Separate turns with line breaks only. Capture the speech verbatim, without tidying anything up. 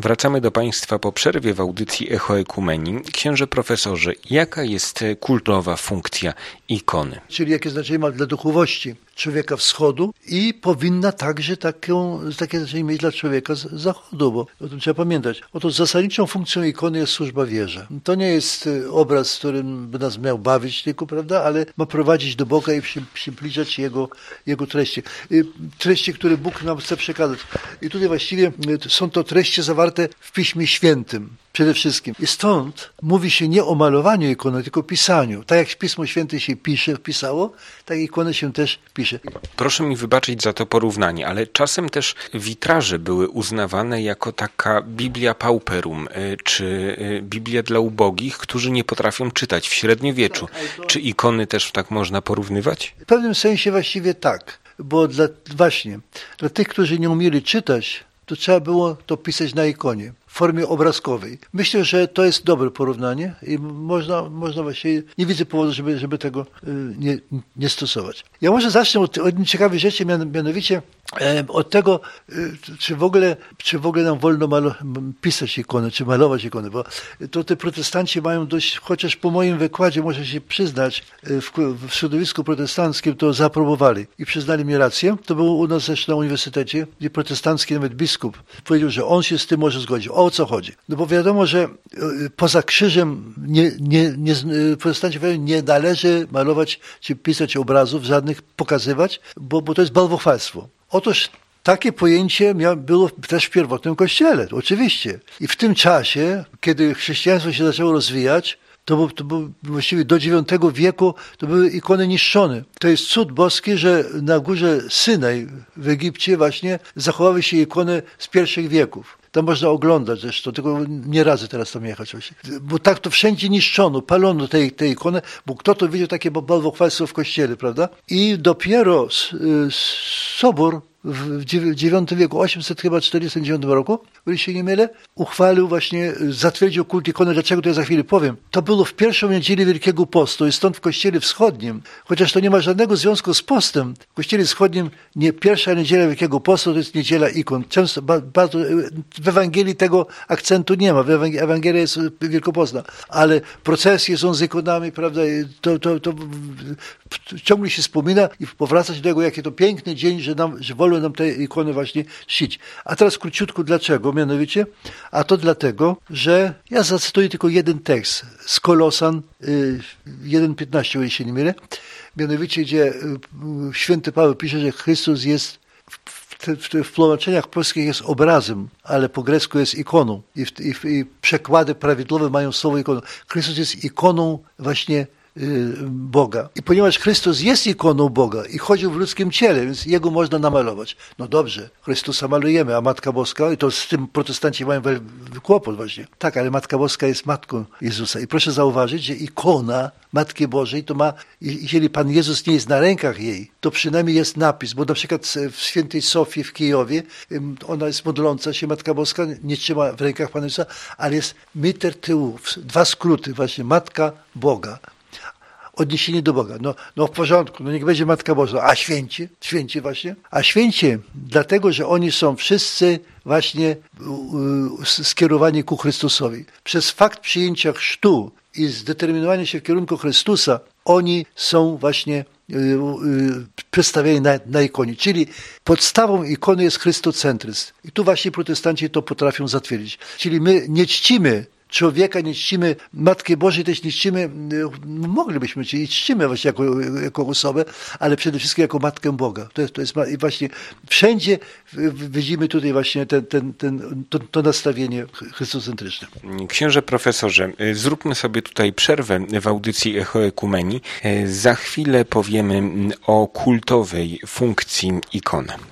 Wracamy do Państwa po przerwie w audycji Echo Ekumenii. Księże profesorze, jaka jest kultowa funkcja ikony?
Czyli jakie znaczenie ma dla duchowości człowieka wschodu i powinna także taką, takie znaczenie mieć dla człowieka z zachodu, bo o tym trzeba pamiętać. Oto zasadniczą funkcją ikony jest służba wierze. To nie jest obraz, którym by nas miał bawić tylko, prawda, ale ma prowadzić do Boga i przybliżać Jego, Jego treści. Treści, które Bóg nam chce przekazać. I tutaj właściwie są to treści zawarte w Piśmie Świętym. Przede wszystkim. I stąd mówi się nie o malowaniu ikony, tylko o pisaniu. Tak jak Pismo Święte się pisze, pisało, tak ikony się też pisze.
Proszę mi wybaczyć za to porównanie, ale czasem też witraże były uznawane jako taka Biblia pauperum, czy Biblia dla ubogich, którzy nie potrafią czytać w średniowieczu. Tak, to... Czy ikony też tak można porównywać?
W pewnym sensie właściwie tak, bo dla, właśnie dla tych, którzy nie umieli czytać, to trzeba było to pisać na ikonie, w formie obrazkowej. Myślę, że to jest dobre porównanie i można, można właściwie, nie widzę powodu, żeby, żeby tego nie, nie stosować. Ja może zacznę od, od ciekawej rzeczy, mianowicie e, od tego, e, czy w ogóle, czy w ogóle nam wolno malo, pisać ikony, czy malować ikony, bo to te protestanci mają dość, chociaż po moim wykładzie muszę się przyznać, e, w, w środowisku protestanckim to zaaprobowali i przyznali mi rację. To było u nas zresztą na uniwersytecie, gdzie protestancki nawet biskup powiedział, że on się z tym może zgodzić. O co chodzi? No bo wiadomo, że poza krzyżem nie, nie, nie, protestanci nie należy malować czy pisać obrazów, żadnych pokazywać, bo, bo to jest bałwochwalstwo. Otóż takie pojęcie mia, było też w pierwotnym kościele, oczywiście. I w tym czasie, kiedy chrześcijaństwo się zaczęło rozwijać, to był, to był właściwie do dziewiątego wieku, to były ikony niszczone. To jest cud boski, że na górze Synaj w Egipcie właśnie zachowały się ikony z pierwszych wieków. Tam można oglądać zresztą, tylko nie razy teraz tam jechać. Bo tak to wszędzie niszczono, palono te, te ikony, bo kto to widział takie bałwochwalstwo w kościele, prawda? I dopiero Sobór w dziewiątym wieku, osiemset czterdziestym dziewiątym roku, jeżeli się nie mylę, uchwalił właśnie, zatwierdził kult ikony. Dlaczego, to ja za chwilę powiem. To było w pierwszą niedzielę Wielkiego Postu i stąd w Kościele Wschodnim, chociaż to nie ma żadnego związku z postem, w Kościele Wschodnim nie pierwsza niedziela Wielkiego Postu to jest niedziela ikon. Często, bardzo, w Ewangelii tego akcentu nie ma, Ewangelia jest wielkopostna, ale procesje są z ikonami, prawda, to, to, to ciągle się wspomina i powraca się do tego, jaki to piękny dzień, że nam, że wolno nam te ikony właśnie czcić. A teraz króciutko dlaczego? Mianowicie, a to dlatego, że ja zacytuję tylko jeden tekst z Kolosan y, jeden piętnaście, o ile się nie mylę, mianowicie, gdzie y, święty Paweł pisze, że Chrystus jest w, w, w, w tłumaczeniach polskich jest obrazem, ale po grecku jest ikoną i, w, i, w, i przekłady prawidłowe mają słowo ikoną. Chrystus jest ikoną właśnie Boga. I ponieważ Chrystus jest ikoną Boga i chodził w ludzkim ciele, więc Jego można namalować. No dobrze, Chrystusa malujemy, a Matka Boska, i to z tym protestanci mają kłopot właśnie. Tak, ale Matka Boska jest Matką Jezusa. I proszę zauważyć, że ikona Matki Bożej to ma, jeżeli Pan Jezus nie jest na rękach jej, to przynajmniej jest napis, bo na przykład w świętej Sofii w Kijowie, ona jest modląca się, Matka Boska nie trzyma w rękach Pana Jezusa, ale jest Mater Theus, dwa skróty, właśnie Matka Boga. Odniesienie do Boga. No, no w porządku, no niech będzie Matka Boża. A święci? Święci właśnie? A święci dlatego, że oni są wszyscy właśnie skierowani ku Chrystusowi. Przez fakt przyjęcia chrztu i zdeterminowania się w kierunku Chrystusa, oni są właśnie przedstawieni na, na ikonie. Czyli podstawą ikony jest chrystocentryzm. I tu właśnie protestanci to potrafią zatwierdzić. Czyli my nie czcimy człowieka, nie czcimy Matki Bożej, też nie czcimy, moglibyśmy czyli czcimy właśnie jako, jako osobę, ale przede wszystkim jako Matkę Boga. To jest, to jest i właśnie wszędzie widzimy tutaj właśnie ten, ten, ten, to, to nastawienie chrystocentryczne.
Księże profesorze, zróbmy sobie tutaj przerwę w audycji Echo Ekumenii. Za chwilę powiemy o kultowej funkcji ikony.